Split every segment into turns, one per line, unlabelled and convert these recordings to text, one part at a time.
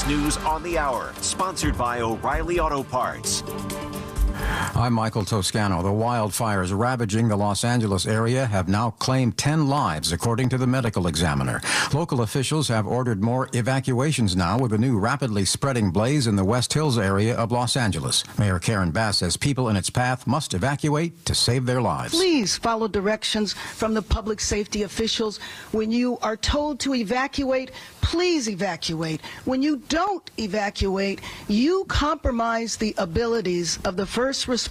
CBS News on the Hour, sponsored by O'Reilly Auto Parts.
I'm Michael Toscano. The wildfires ravaging the Los Angeles area have now claimed 10 lives, according to the medical examiner. Local officials have ordered more evacuations now with a new rapidly spreading blaze in the West Hills area of Los Angeles. Mayor Karen Bass says people in its path must evacuate to save their lives.
Please follow directions from the public safety officials. When you are told to evacuate, please evacuate. When you don't evacuate, you compromise the abilities of the first responders.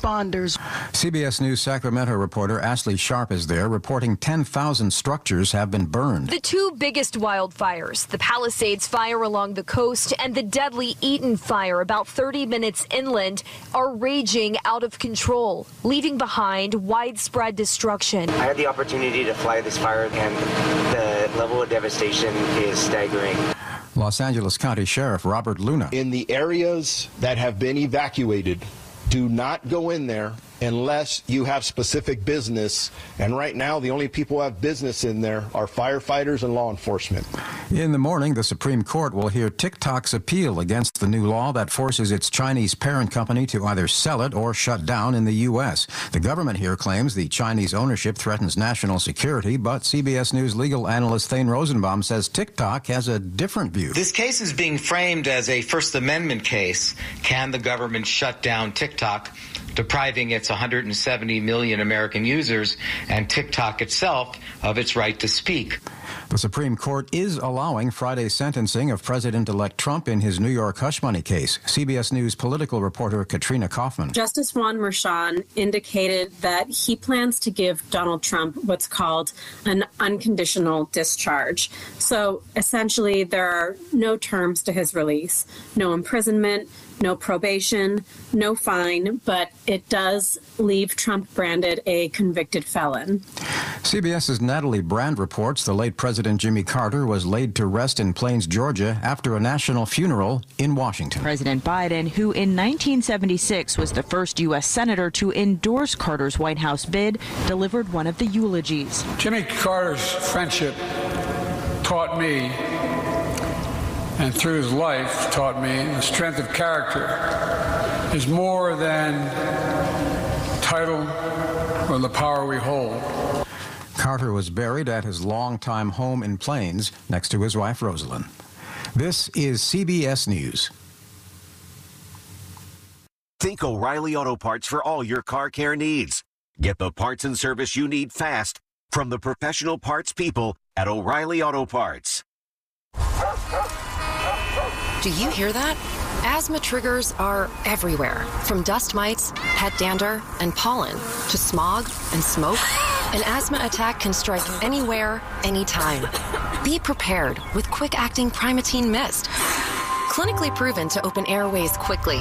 CBS News Sacramento reporter Ashley Sharp is there, reporting 10,000 structures have been burned.
The two biggest wildfires, the Palisades fire along the coast and the deadly Eaton fire about 30 minutes inland, are raging out of control, leaving behind widespread destruction.
I had the opportunity to fly this fire, and the level of devastation is staggering.
Los Angeles County Sheriff Robert Luna.
In the areas that have been evacuated, do not go in there unless you have specific business. And right now, the only people who have business in there are firefighters and law enforcement.
In the morning, the Supreme Court will hear TikTok's appeal against the new law that forces its Chinese parent company to either sell it or shut down in the U.S. The government here claims the Chinese ownership threatens national security, but CBS News legal analyst Thane Rosenbaum says TikTok has a different view.
This case is being framed as a First Amendment case. Can the government shut down TikTok, depriving its 170 million American users and TikTok itself of its right to speak?
The Supreme Court is allowing Friday's sentencing of President-elect Trump in his New York hush money case. CBS News political reporter Katrina Kaufman.
Justice Juan Merchan indicated that he plans to give Donald Trump what's called an unconditional discharge. So essentially, there are no terms to his release, no imprisonment, no probation, no fine, but it does leave Trump branded a convicted felon.
CBS's Natalie Brand reports the late President Jimmy Carter was laid to rest in Plains, Georgia, after a national funeral in Washington.
President Biden, who in 1976 was the first U.S. senator to endorse Carter's White House bid, delivered one of the eulogies.
Jimmy Carter's friendship taught me, and through his life taught me, the strength of character is more than title or the power we hold.
Carter was buried at his longtime home in Plains next to his wife Rosalind. This is CBS News.
Think O'Reilly Auto Parts for all your car care needs. Get the parts and service you need fast from the professional parts people at O'Reilly Auto Parts.
Do you hear that? Asthma triggers are everywhere, from dust mites, pet dander, and pollen, to smog and smoke. An asthma attack can strike anywhere, anytime. Be prepared with quick-acting Primatene Mist. Clinically proven to open airways quickly.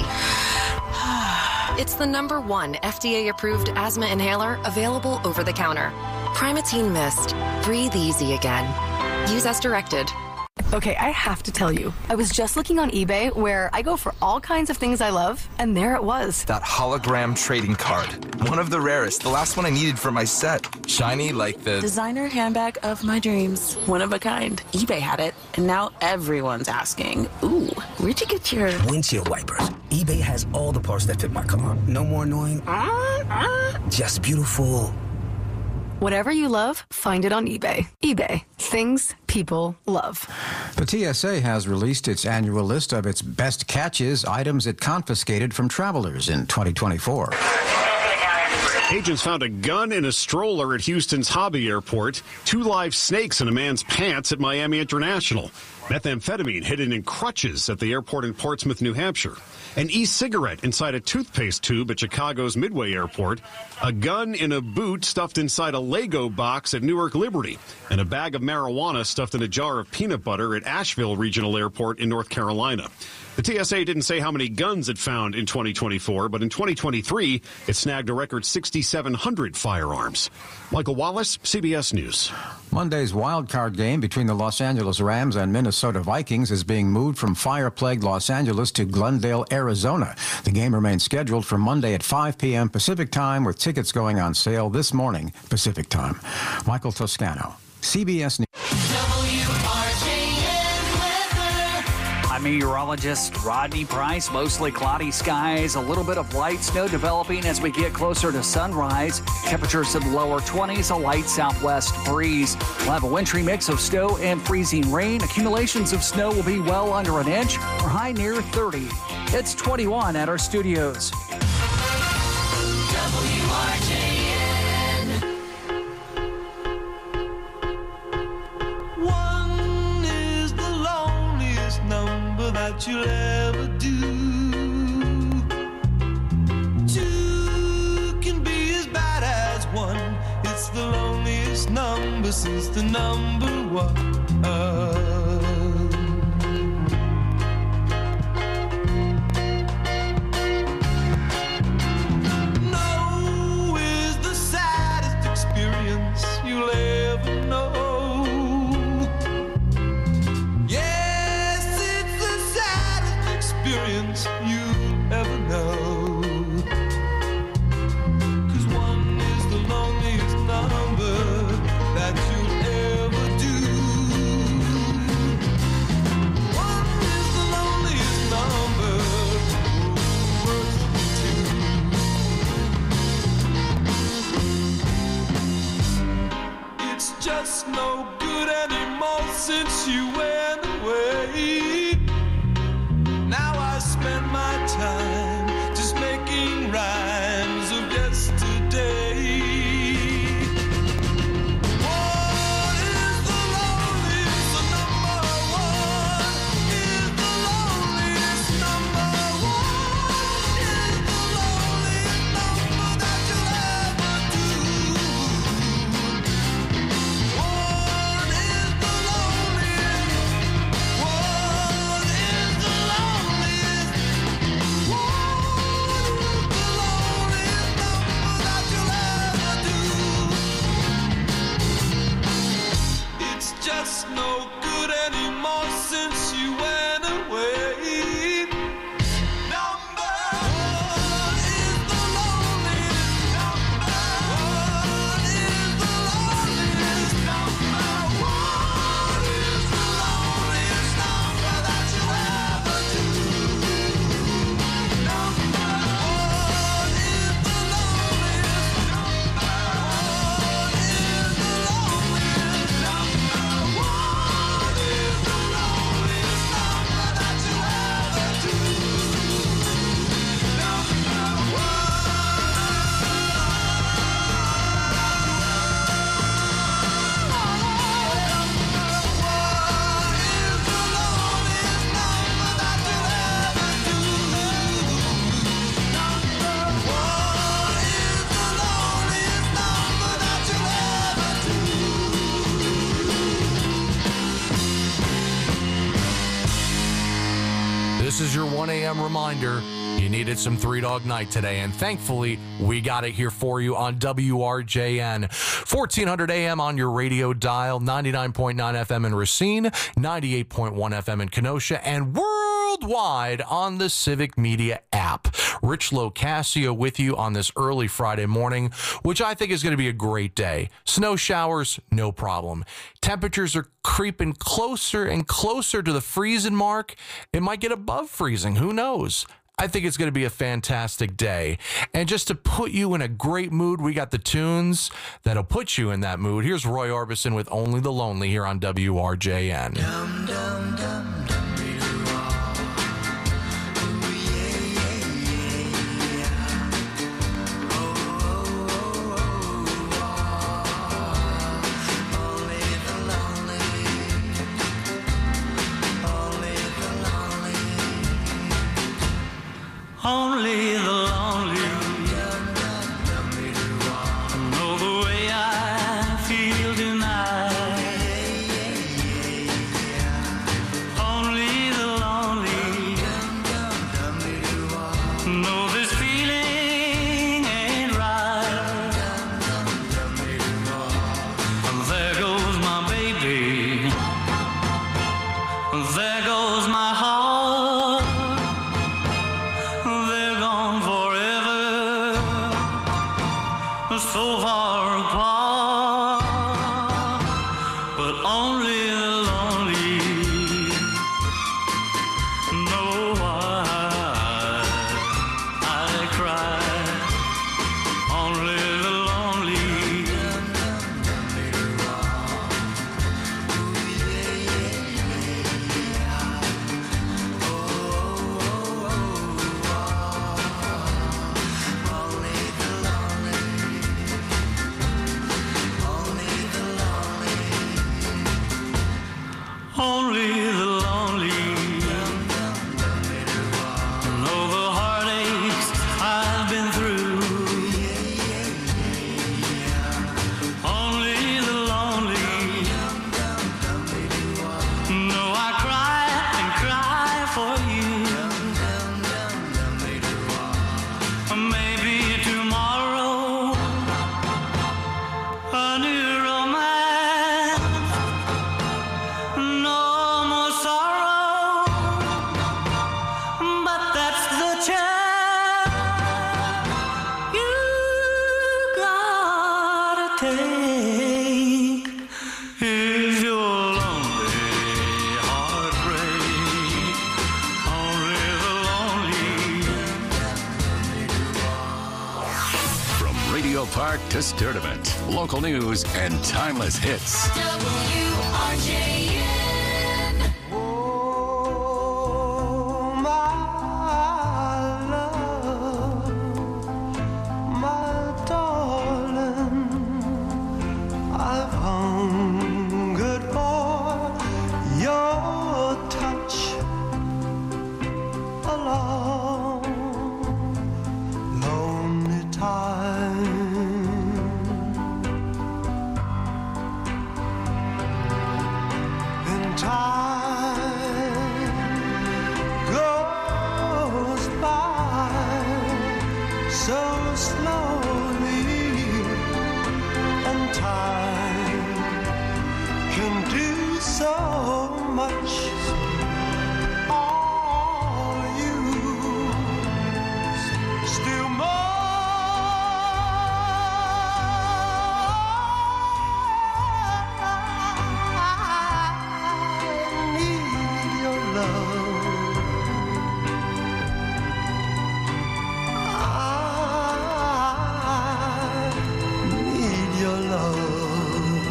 It's the #1 FDA-approved asthma inhaler available over the counter. Primatene Mist. Breathe easy again. Use as directed.
Okay, I have to tell you, I was just looking on eBay where I go for all kinds of things I love, and there it was.
That hologram trading card. One of the rarest. The last one I needed for my set. Shiny like the
designer handbag of my dreams. One of a kind. eBay had it, and now everyone's asking, ooh, where'd you get your
windshield wipers? eBay has all the parts that fit my car. No more annoying, just beautiful.
Whatever you love, find it on eBay. eBay. Things people love.
The TSA has released its annual list of its best catches, items it confiscated from travelers in 2024.
Agents found a gun in a stroller at Houston's Hobby Airport, 2 live snakes in a man's pants at Miami International, methamphetamine hidden in crutches at the airport in Portsmouth, New Hampshire, an e-cigarette inside a toothpaste tube at Chicago's Midway Airport, a gun in a boot stuffed inside a Lego box at Newark Liberty, and a bag of marijuana stuffed in a jar of peanut butter at Asheville Regional Airport in North Carolina. The TSA didn't say how many guns it found in 2024, but in 2023, it snagged a record 6,700 firearms. Michael Wallace, CBS News.
Monday's wild card game between the Los Angeles Rams and Minnesota Vikings is being moved from fire-plagued Los Angeles to Glendale, Arizona. The game remains scheduled for Monday at 5 p.m. Pacific Time, with tickets going on sale this morning Pacific Time. Michael Toscano, CBS News.
I'm I'm meteorologist Rodney Price. Mostly cloudy skies, a little bit of light snow developing as we get closer to sunrise. Temperatures in the lower 20s, a light southwest breeze. We'll have a wintry mix of snow and freezing rain. Accumulations of snow will be well under an inch, or high near 30. It's 21 at our studios.
WRJN. One is the loneliest number that you'll ever do. Two can be as bad as one. It's the loneliest number since the number one. Just no good anymore since you went away. Now I spend my time just making rhymes of yesterday. What is the loneliest number? One is the loneliest number. One is the loneliest number that you'll ever do. Just no good anymore since you went away. Number one is the loneliest number. One is the loneliest number. One is the loneliest number that you'll ever do. Number one is the loneliest number. One is the loneliest number.
This is your 1 a.m. reminder. You needed some Three Dog Night today, and thankfully, we got it here for you on WRJN. 1400 AM on your radio dial, 99.9 FM in Racine, 98.1 FM in Kenosha, and worldwide on the Civic Media app. Rich Locascio with you on this early Friday morning, which I think is going to be a great day. Snow showers, no problem. Temperatures are creeping closer and closer to the freezing mark. It might get above freezing. Who knows? I think it's going to be a fantastic day. And just to put you in a great mood, we got the tunes that'll put you in that mood. Here's Roy Orbison with Only the Lonely here on WRJN.
Dum, dum, dum, dum. Only the lonely know the way I feel tonight. Only the lonely know this feeling ain't right. There goes my baby. There goes my heart. They're gone forever, so far apart, but only the lonely Maybe tomorrow, a new romance, no more sorrow, but that's the chance you gotta take if you're lonely, heartbreak, only the lonely.
From Radio Park to Sturdivant, local news and timeless hits.
WRJN. Oh, my love, my darling, I've hungered for your touch a long, lonely time. And time goes by so slowly, and time can do so much. All you still more. I need your love. I need your love.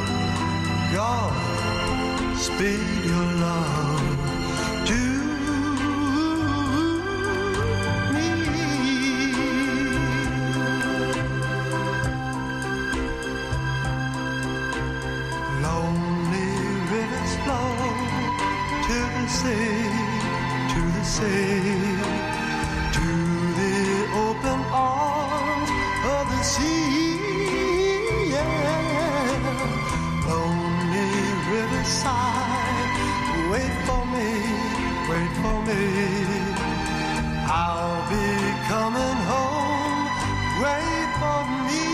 God, speed your love to lonely rivers flow to the sea, to the sea, to the open arms of the sea. Yeah. Lonely riverside, wait for me, wait for me. I'll be coming home, wait for me.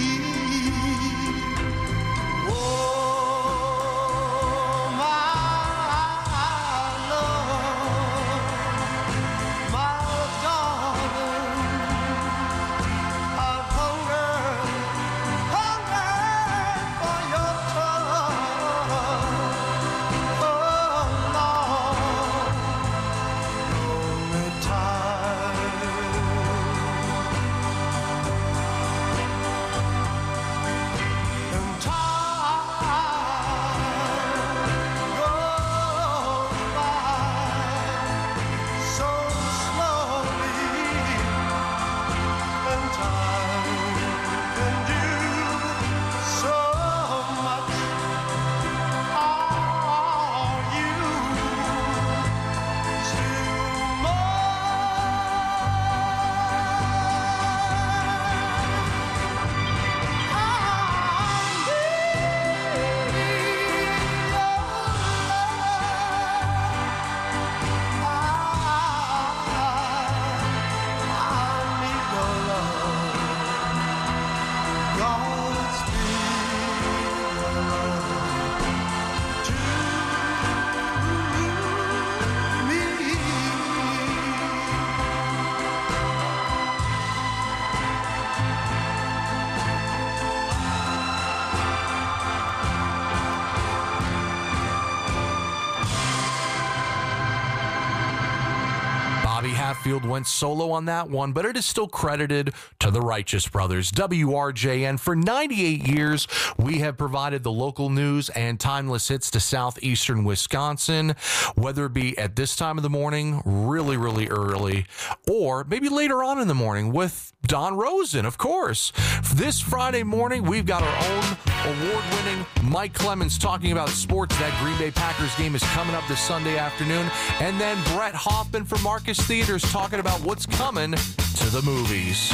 Hatfield went solo on that one, but it is still credited to the Righteous Brothers. WRJN, for 98 years, we have provided the local news and timeless hits to southeastern Wisconsin, whether it be at this time of the morning, really, really early, or maybe later on in the morning with Don Rosen, of course. This Friday morning, we've got our own award-winning Mike Clemens talking about sports. That Green Bay Packers game is coming up this Sunday afternoon. And then Brett Hoffman from Marcus Theaters talking about what's coming to the movies.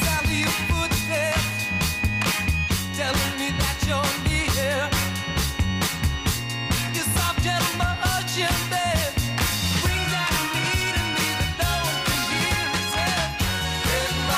Telling me that you're near. Your soft, gentle motion, babe, brings out a need in me that no one can hear. It said,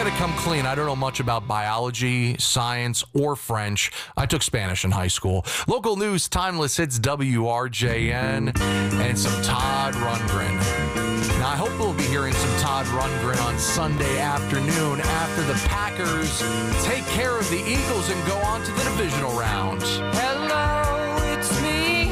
got to come clean. I don't know much about biology, science, or French. I took Spanish in high school. Local news, timeless hits, WRJN, and some Todd Rundgren. Now, I hope we'll be hearing some Todd Rundgren on Sunday afternoon after the Packers take care of the Eagles and go on to the divisional round.
Hello, it's me.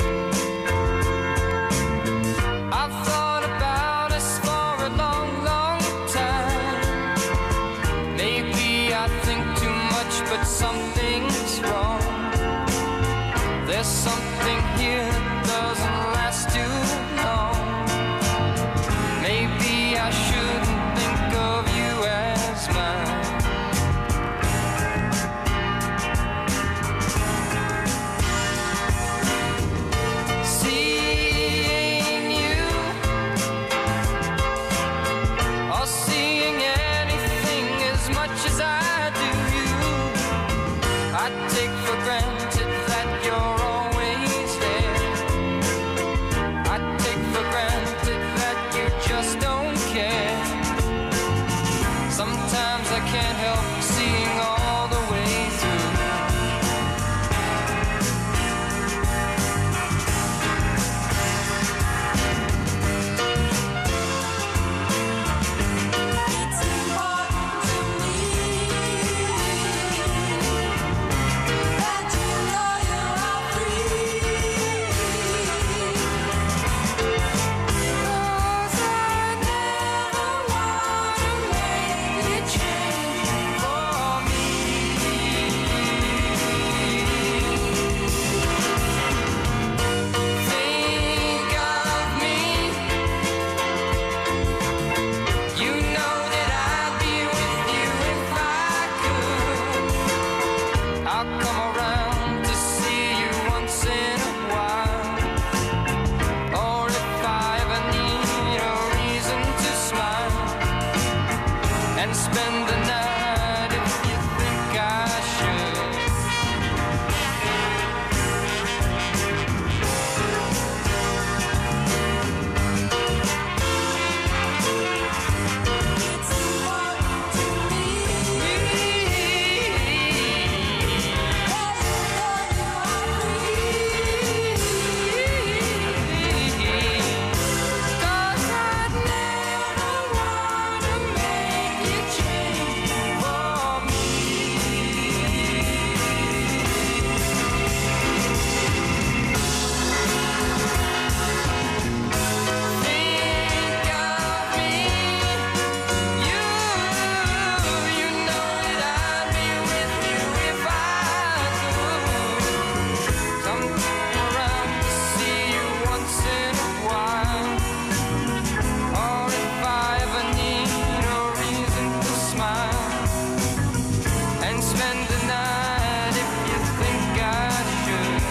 I've thought about us for a long, long time. Maybe I think too much, but something's wrong. There's something here that doesn't last too long. Maybe I shouldn't think of you as mine. Seeing you, or seeing anything as much as I do you, I take for granted that you're always there. I take for granted that you just don't care. Sometimes I can't help seeing all the way through. It's important to me that you know you are free. 'Cause I never wanna make you change for me. Think of me. You know that I'd be with you if I could. I'll come around to see you once in a while. Or if I ever need a reason to smile and spend the night if you think I should. It's important to me Cause I'd never wanna make you change for me. Think of me. You know that I'd be with you if I could. Come around to see you once in a while. Or if I ever need a reason to smile and spend the night if you think I should.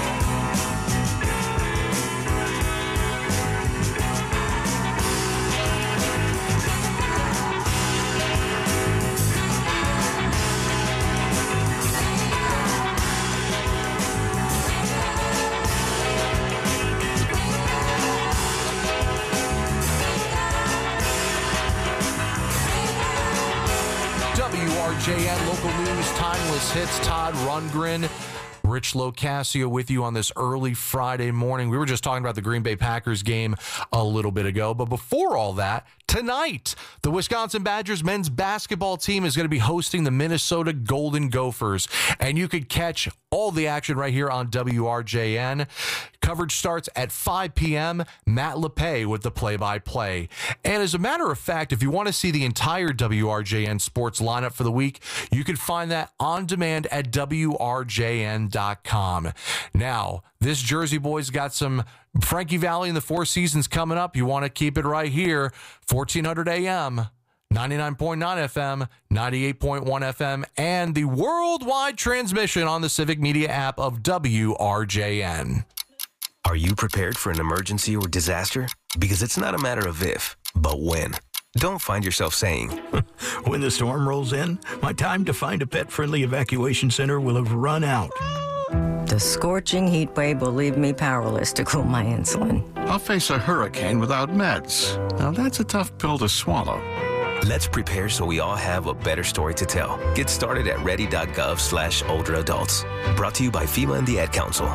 WRJN Local News, timeless hits, Todd Rundgren. Rich Locascio with you on this early Friday morning. We were just talking about the Green Bay Packers game a little bit ago, but before all that, tonight, the Wisconsin Badgers men's basketball team is going to be hosting the Minnesota Golden Gophers, and you could catch all the action right here on WRJN. Coverage starts at 5 p.m. Matt LePay with the play-by-play. And as a matter of fact, if you want to see the entire WRJN sports lineup for the week, you can find that on demand at WRJN.com. Now, this Jersey boy's got some Frankie Valli and the Four Seasons coming up. You want to keep it right here, 1400 AM. 99.9 FM, 98.1 FM, and the worldwide transmission on the Civic Media app of WRJN.
Are you prepared for an emergency or disaster? Because it's not a matter of if, but when. Don't find yourself saying,
when the storm rolls in, my time to find a pet-friendly evacuation center will have run out.
The scorching heat wave will leave me powerless to cool my insulin.
I'll face a hurricane without meds. Now that's a tough pill to swallow.
Let's prepare so we all have a better story to tell. Get started at ready.gov/older adults. Brought to you by FEMA and the Ad Council.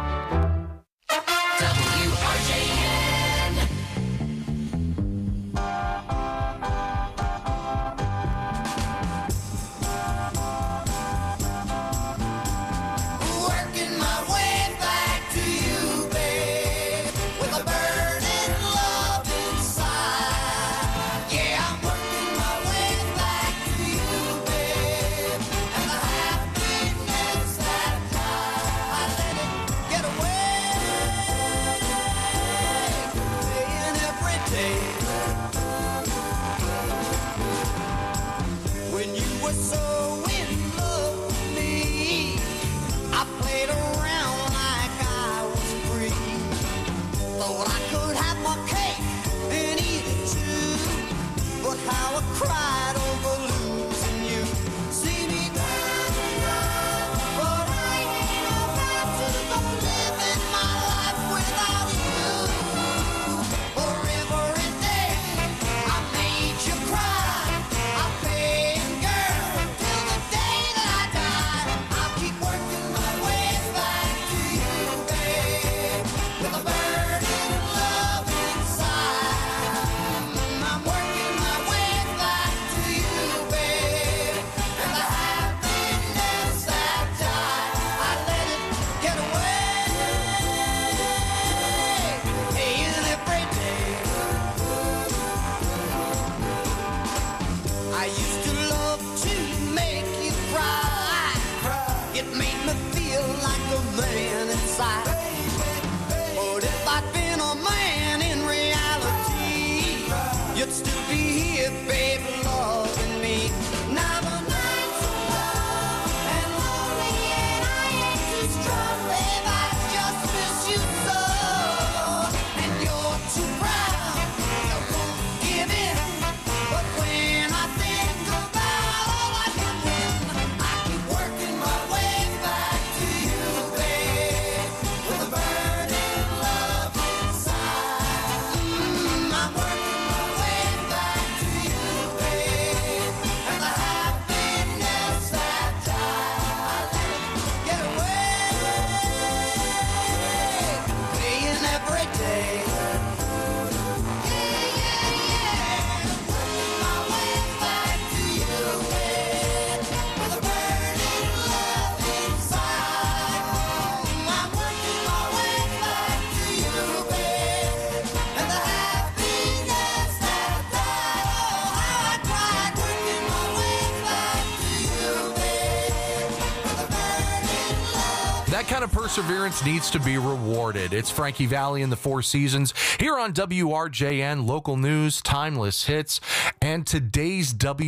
That kind of perseverance needs to be rewarded. It's Frankie Valli in the Four Seasons here on WRJN, local news, timeless hits, and today's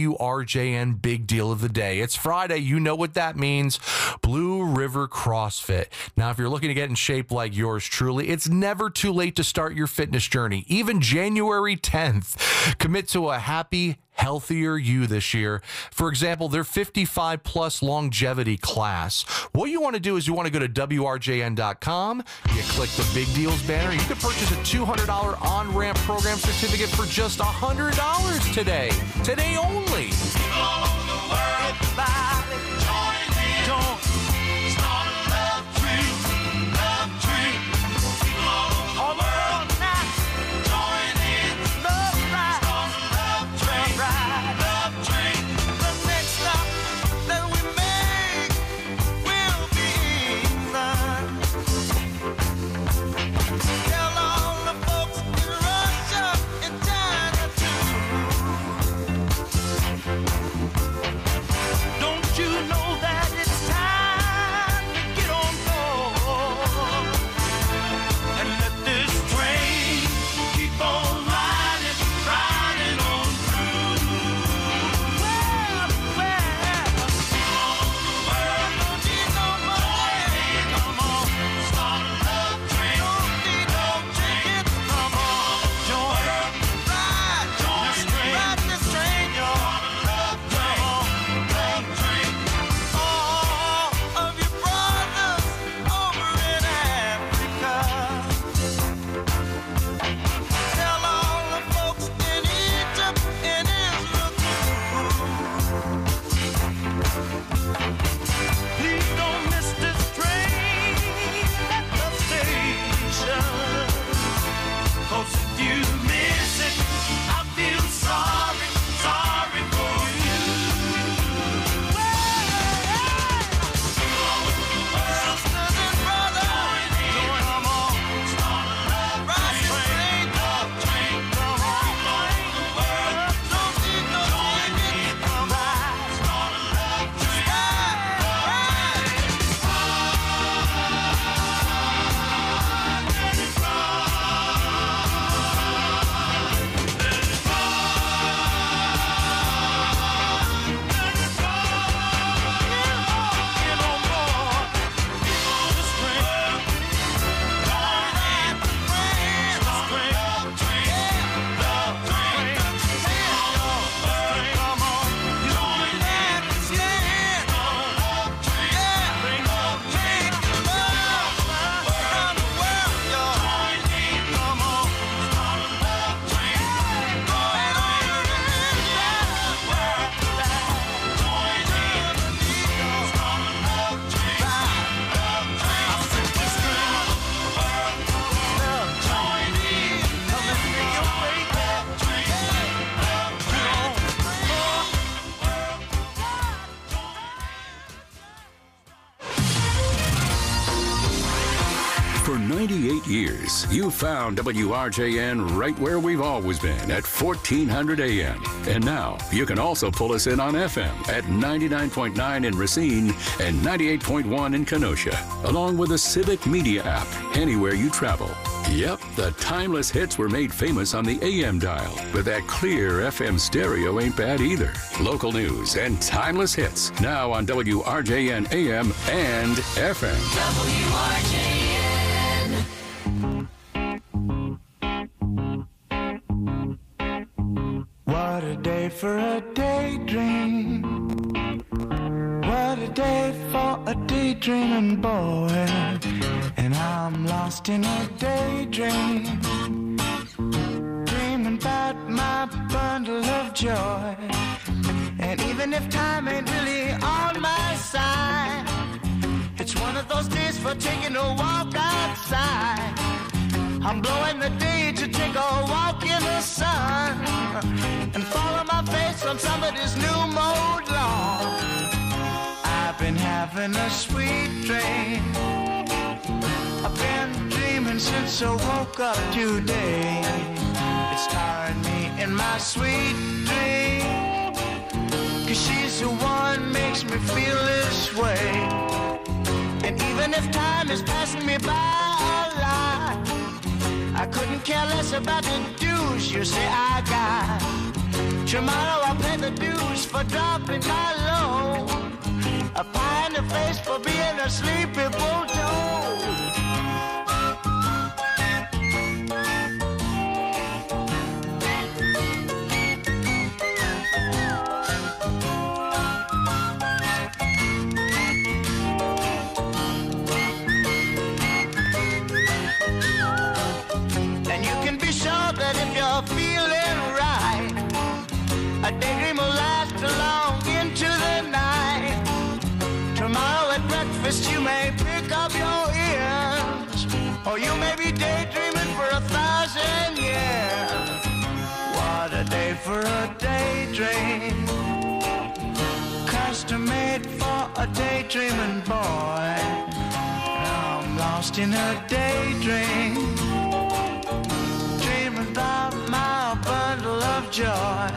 WRJN big deal of the day. It's Friday. You know what that means. Blue River CrossFit. Now, if you're looking to get in shape like yours truly, it's never too late to start your fitness journey. Even January 10th. Commit to a happy, healthier you this year. For example, their 55 plus longevity class. What you want to do is you want to go to WRJN.com. You click the big deals banner. You can purchase a $200 on-ramp program certificate for just $100 today. Today only. All over the world, join in. Start a love tree. Love tree. People all over the world now. Join in. Love ride. Start a love train. Love train. The next stop that we make will be England. Tell all the folks in Russia and China too.
8 years, you found WRJN right where we've always been at 1400 AM. And now you can also pull us in on FM at 99.9 in Racine and 98.1 in Kenosha, along with the Civic Media app anywhere you travel. Yep, the timeless hits were made famous on the AM dial, but that clear FM stereo ain't bad either. Local news and timeless hits now on WRJN AM and FM.
WRJN. What a day for a daydream. What a day for a daydreaming boy. And I'm lost in a daydream, dreaming about my bundle of joy. And even if time ain't really on my side, it's one of those days for taking a walk outside. I'm blowing the day to take a walk in the sun and follow my face on somebody's new mode lawn. I've been having a sweet dream. I've been dreaming since I woke up today. It's tiring me in my sweet dream, 'cause she's the one makes me feel this way. And even if time is passing me by a lot, I couldn't care less about the dues you say I got. Tomorrow I'll pay the dues for dropping my load, a pie in the face for being a sleepy bulldog. And you can be sure that if you're feeling right, a daydream will last along into the night. Tomorrow at breakfast you may pick up your ears, or you may be daydreaming for 1,000 years. What a day for a daydream, custom made for a daydreaming boy. I'm lost in a daydream, dreaming about my bundle of joy.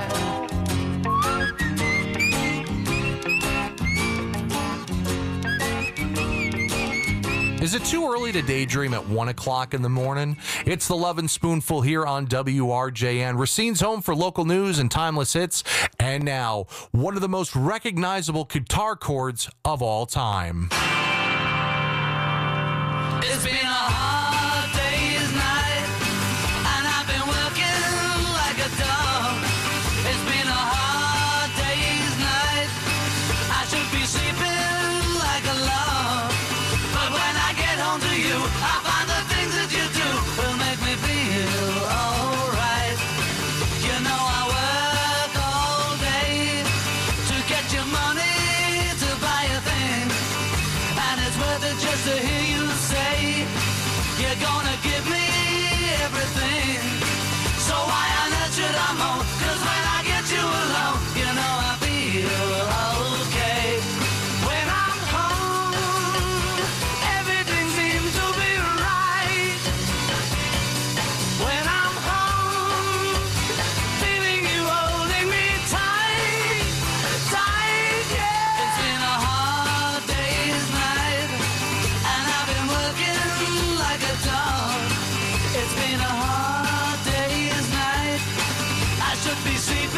Is it too early to daydream at 1 o'clock in the morning? It's the Lovin' Spoonful here on WRJN, Racine's home for local news and timeless hits. And now, one of the most recognizable guitar chords of all time.
It's been a hard day's night, and I've been working like a dog. It's been a hard day's night, I should be sleeping like a log. But when I get home to you, I find the things that you do will make me feel alright. You know I work all day to get your money to buy a thing, and it's worth it just to hear you say you're gonna give me everything. So why on earth should I moan? 'Cause when I get you alone, you know I feel okay. When I'm home, everything seems to be right. When I'm home, feeling you holding me tight, tight, yeah. It's been a hard day's night, and I've been working like a dog. It's been a hard day's night, I should be sleeping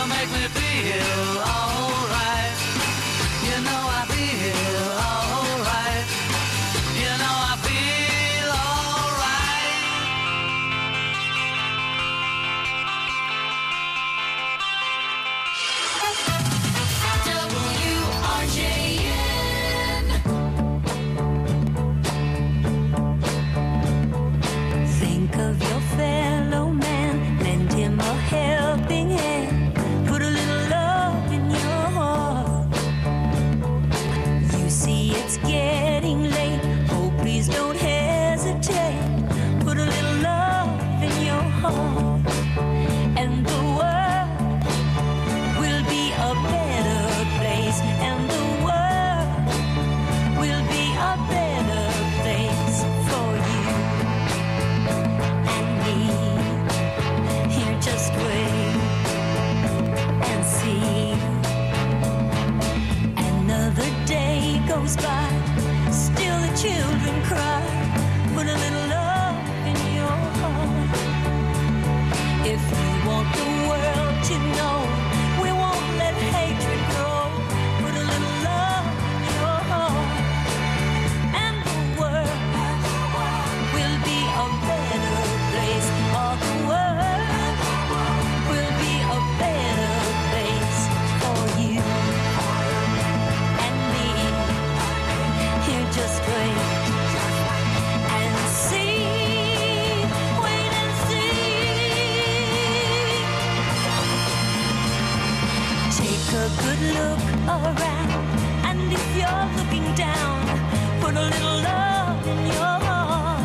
make me feel alright. You know I feel alright. You know I feel
WRJN. Think of your fellow man, lend him a helping hand, put a little love in your heart. You see it's getting late, oh please don't hesitate, put a little love in your heart, and the world will be a better place, and the world will be a better place for you and me. Here, just wait and see. Another day goes by, still the children cry. Put a little love in your heart. If you want the world to know, we won't let hatred grow. Put a little love in your heart, and the world will be a better place. All the world will be a better place for you and me. Here, just wait and see. Wait and see. Take a good look around, and if you're looking down, put a little love in your heart.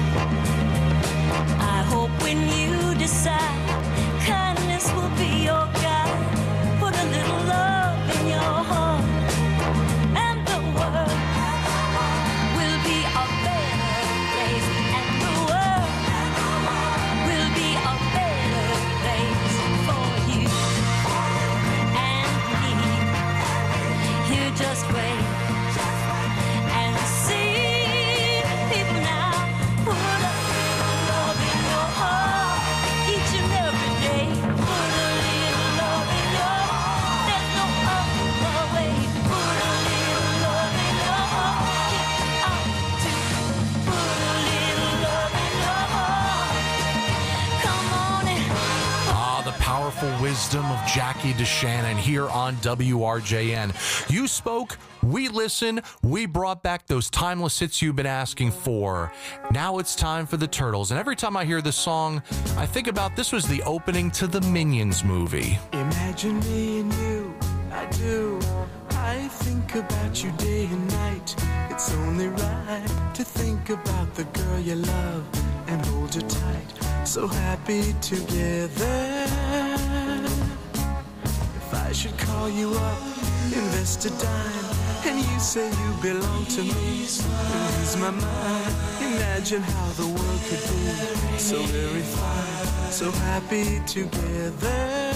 I hope when you decide, kindness will be your guide. Put a little love in your heart, and the world will be a better place, and the world will be a better place for you and me. Here, just wait and see. People now, put a little love in your heart each and every day. Put a little love in your heart. There's no other way. Put a little love in your heart. Get out to put a little love in your heart. Come on and
The powerful wisdom of Jackie DeShannon here on WRJN. You spoke, we listen, we brought back those timeless hits you've been asking for. Now it's time for the Turtles. And every time I hear this song, I think about this was the opening to the Minions movie.
Imagine me and you, I do. I think about you day and night. It's only right to think about the girl you love and hold her tight. So happy together. If I should call you up, invest a dime, and you say you belong to me, lose my mind. Imagine how the world could be so very fine, so happy together.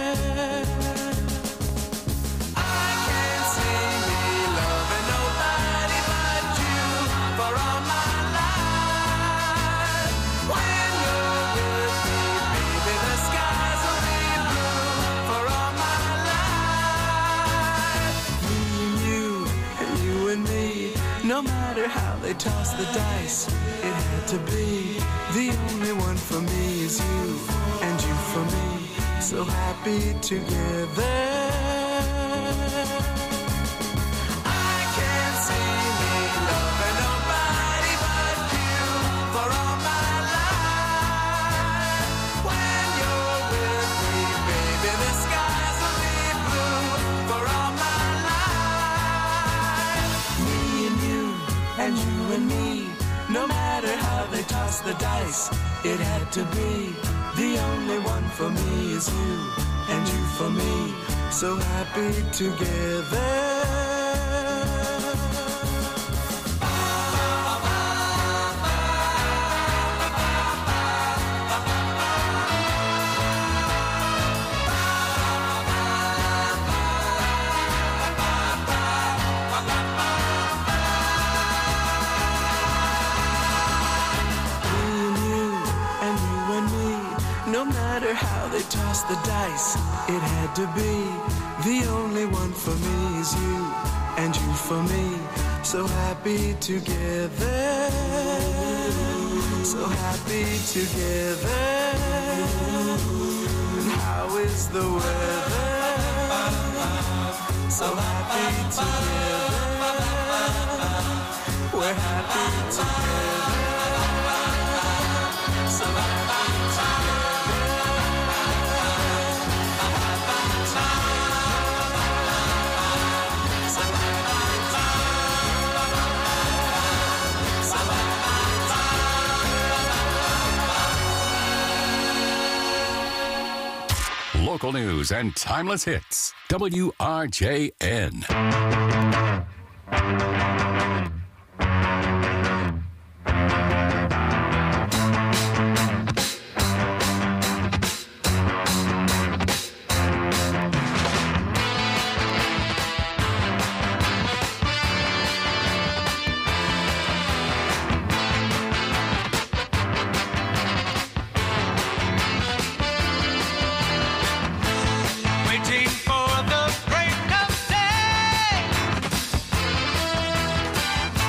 No matter how they toss the dice, it had to be. The only one for me is you, and you for me, so happy together. I can't see me loving nobody but you for all my life. When you're with me, baby, the skies will be blue for all my life. Me and you, and you and me, no matter how they toss the dice, it had to be. The only one for me is you, and you for me, so happy together. No matter how they tossed the dice. It had to be. The only one for me is you, and you for me. So happy together. So happy together. And how is the weather? So happy together. We're happy together. So happy
Local news and timeless hits. WRJN.
waiting for the break of day.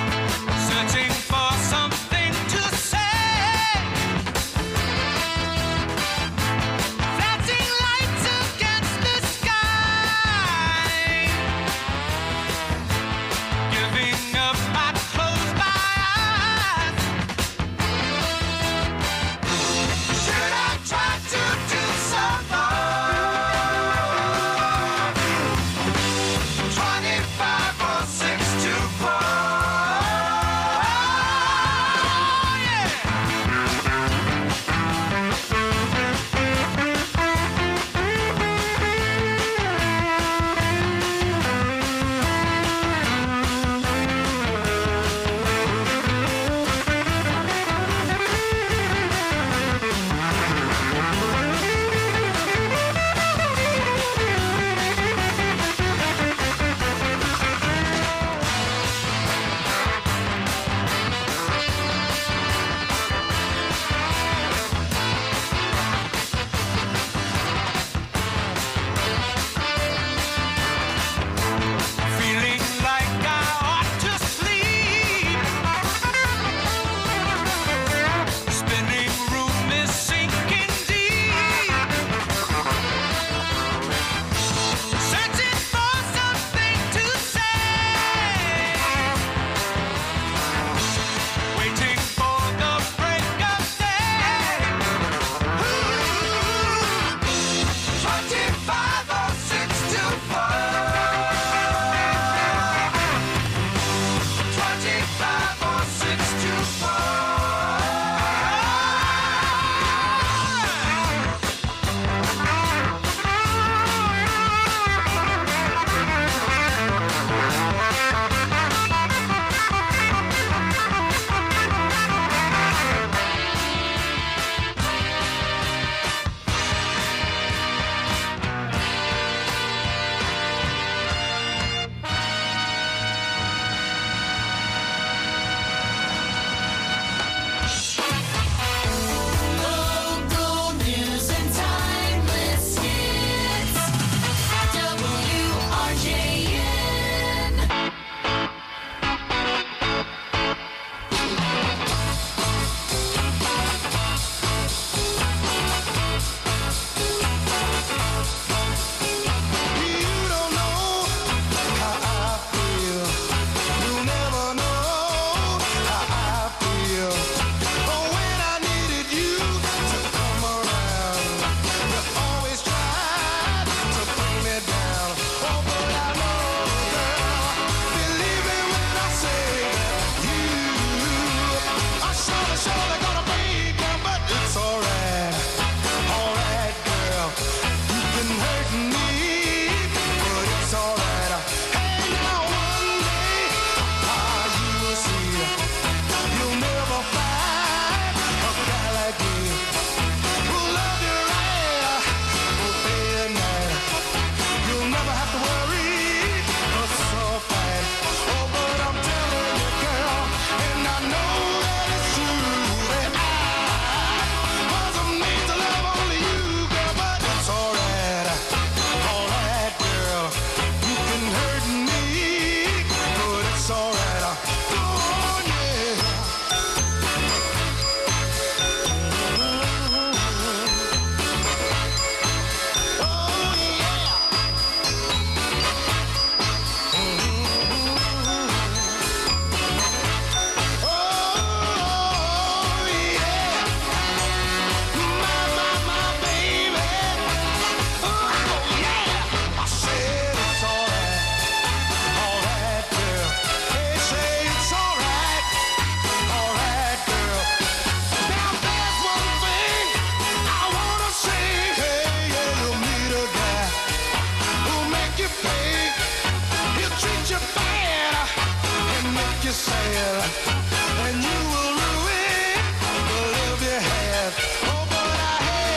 you pay. He'll treat you bad and make you sad, and you will ruin the love you had. Oh, but I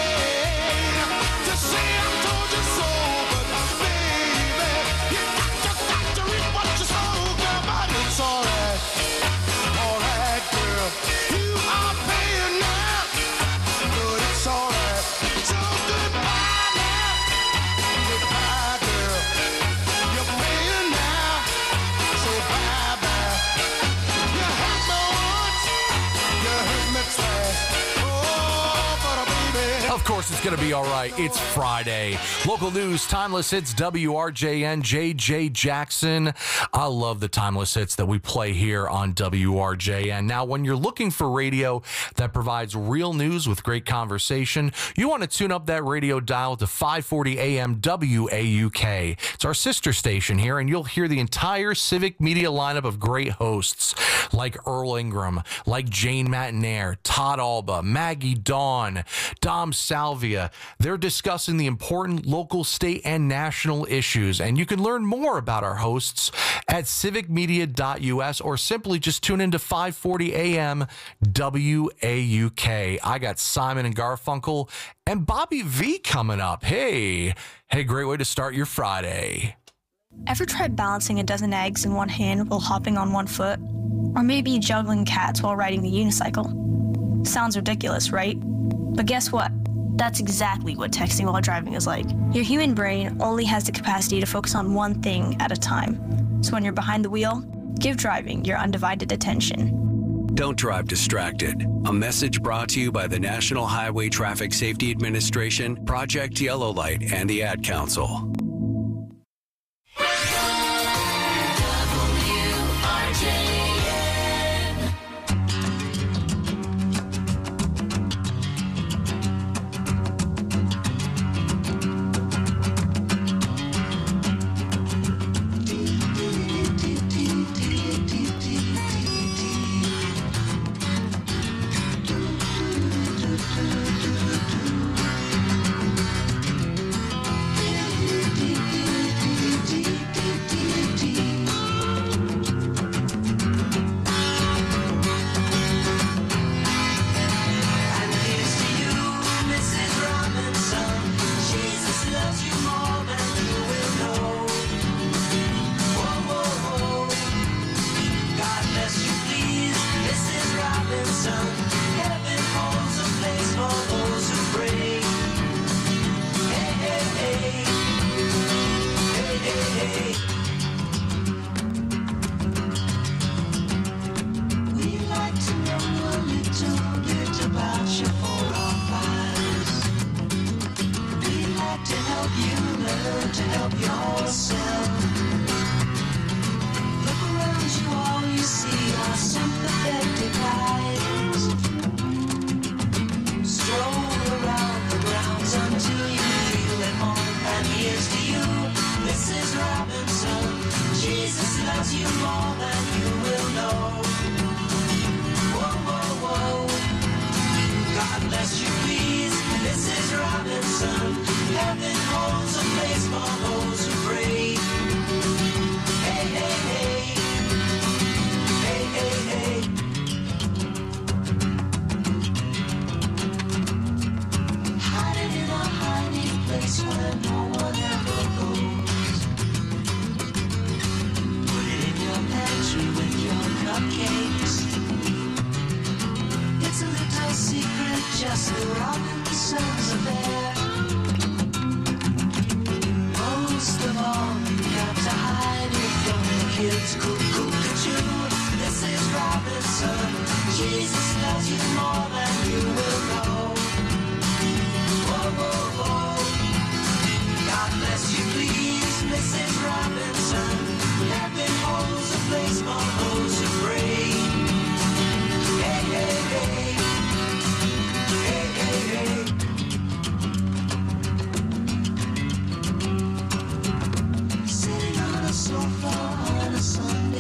hate to say I told you so, but baby, you got to reap what you sow, girl. But it's alright, girl. You are paying now, but it's alright. So goodbye now, goodbye, girl. You're paying now, so bye bye. You hurt me once, you hurt me twice. Oh, but baby.
Of course, it's going to be all right. It's Friday. Local news, timeless hits, WRJN, JJ Jackson. I love the timeless hits that we play here on WRJN. Now, when you're looking for radio that provides real news with great conversation, you want to tune up that radio dial to 540 AM WAUK. It's our sister station here, and you'll hear the entire Civic Media lineup of great hosts like Earl Ingram, like Jane Matinaire, Todd Alba, Maggie Dawn, Dom Salvia. They're discussing the important local, state, and national issues, and you can learn more about our hosts at civicmedia.us or simply just tune into 540 AM WAUK. I got Simon and Garfunkel and Bobby V coming up. Hey, great way to start your Friday.
Ever tried balancing a dozen eggs in one hand while hopping on one foot? Or maybe juggling cats while riding the unicycle? Sounds ridiculous, right? But guess what? That's exactly what texting while driving is like. Your human brain only has the capacity to focus on one thing at a time. So when you're behind the wheel, give driving your undivided attention.
Don't drive distracted. A message brought to you by the National Highway Traffic Safety Administration, Project Yellow Light, and the Ad Council.
Sitting on a sofa on a Sunday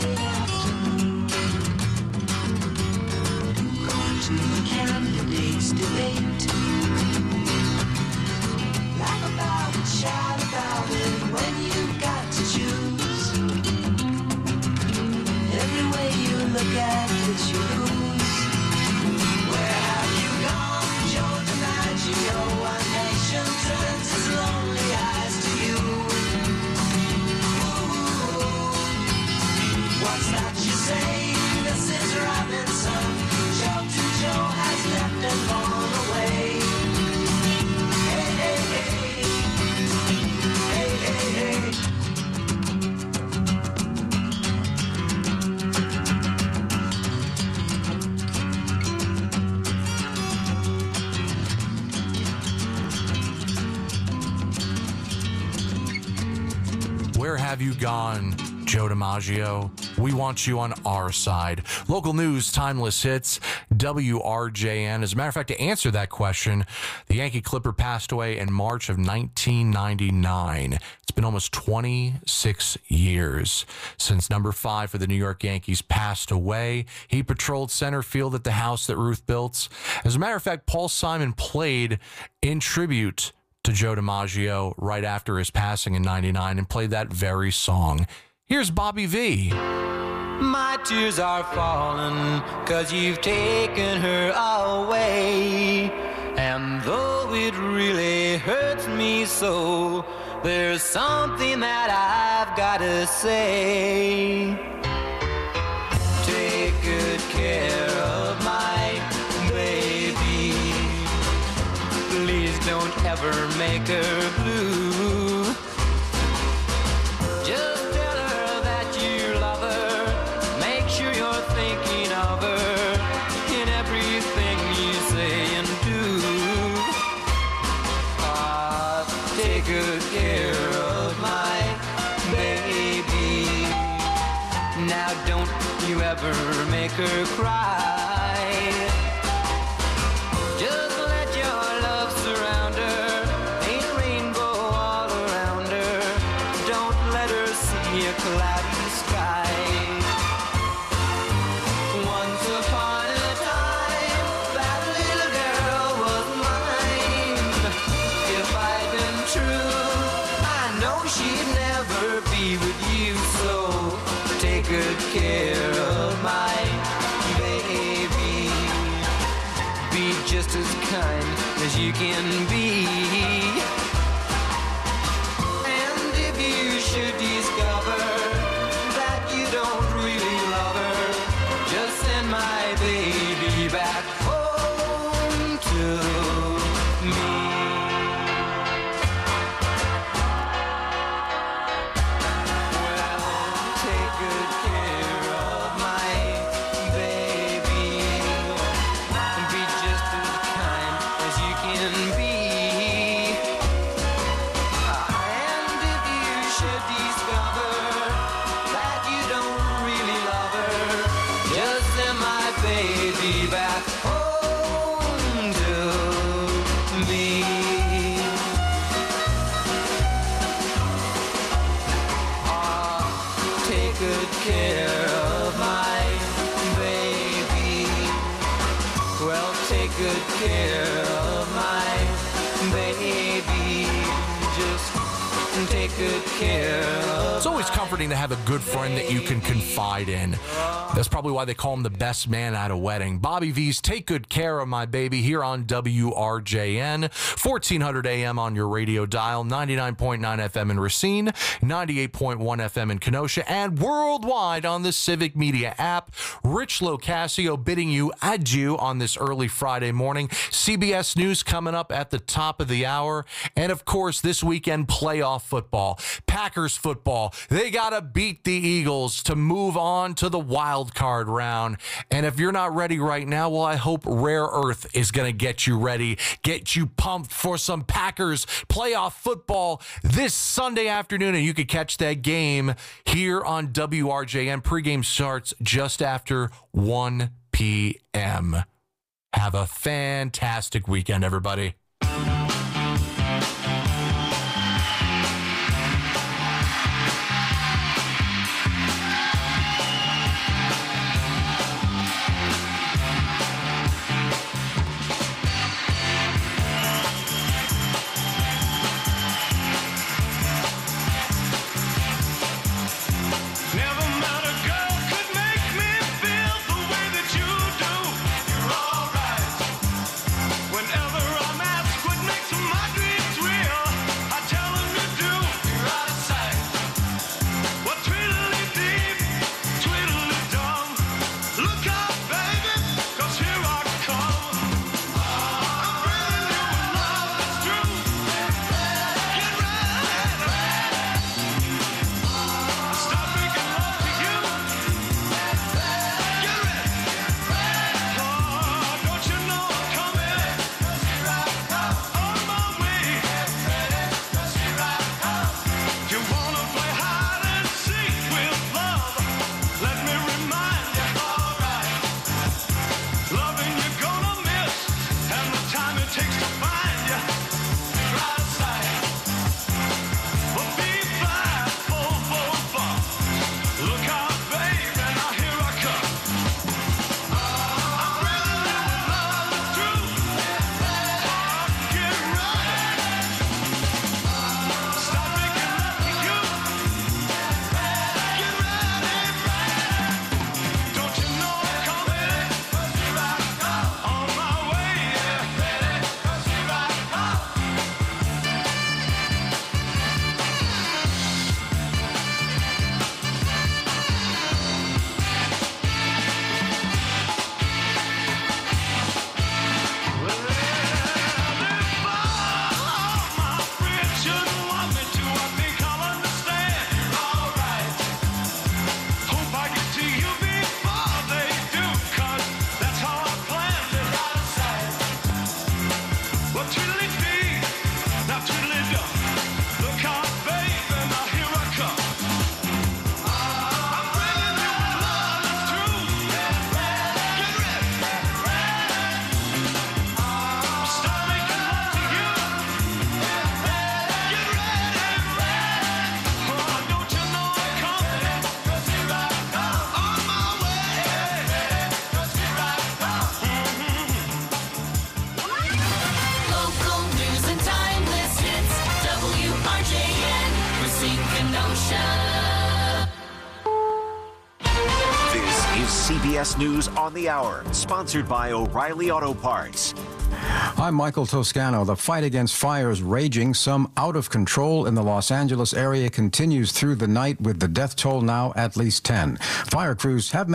Where have you gone, Joe DiMaggio? We want you on our side. Local news, timeless hits, WRJN. As a matter of fact, to answer that question, the Yankee Clipper passed away in March of 1999. It's been almost 26 years since number 5 for the New York Yankees passed away. He patrolled center field at the house that Ruth built. As a matter of fact, Paul Simon played in tribute to Joe DiMaggio right after his passing in 99 and played that very song. Here's Bobby V.
My tears are falling 'cause you've taken her away. And though it really hurts me so, there's something that I've gotta say. Take good care of my baby. Please don't ever make her blue. Just tell her that you love her. Make sure you're thinking of her in everything you say and do. Take good care of my baby. Now don't you ever make her cry. Just let your love surround her. Ain't a rainbow all around her. Don't let her see a cloudy sky. Once upon a time, that little girl was mine. If I'd been true, I know she'd never be with you. So take good care of my baby. Be just as kind as you can be. And if you should discover that you don't really love her, just send my baby back home to me. Well, take good care of my baby. Be just as kind as you can be. And if you should discover that you don't really love her, just send my baby back home to me. Take good care of my baby. Well, take good care of my baby. Just take good care of.
It's always comforting to have a good friend that you can confide in. That's probably why they call him the best man at a wedding. Bobby V's Take Good Care of My Baby here on WRJN, 1400 AM on your radio dial, 99.9 FM in Racine, 98.1 FM in Kenosha, and worldwide on the Civic Media app. Rich Locascio bidding you adieu on this early Friday morning. CBS News coming up at the top of the hour. And, of course, this weekend playoff football. Packers football. They got to beat the Eagles to move on to the wild card round. And if you're not ready right now, well, I hope Rare Earth is going to get you ready, get you pumped for some Packers playoff football this Sunday afternoon. And you can catch that game here on WRJN. Pregame starts just after 1 p.m. Have a fantastic weekend, everybody.
Whenever I'm at
This is CBS News on the Hour, sponsored by O'Reilly Auto Parts.
I'm Michael Toscano. The fight against fires raging, some out of control in the Los Angeles area, continues through the night with the death toll now at least 10. Fire crews have made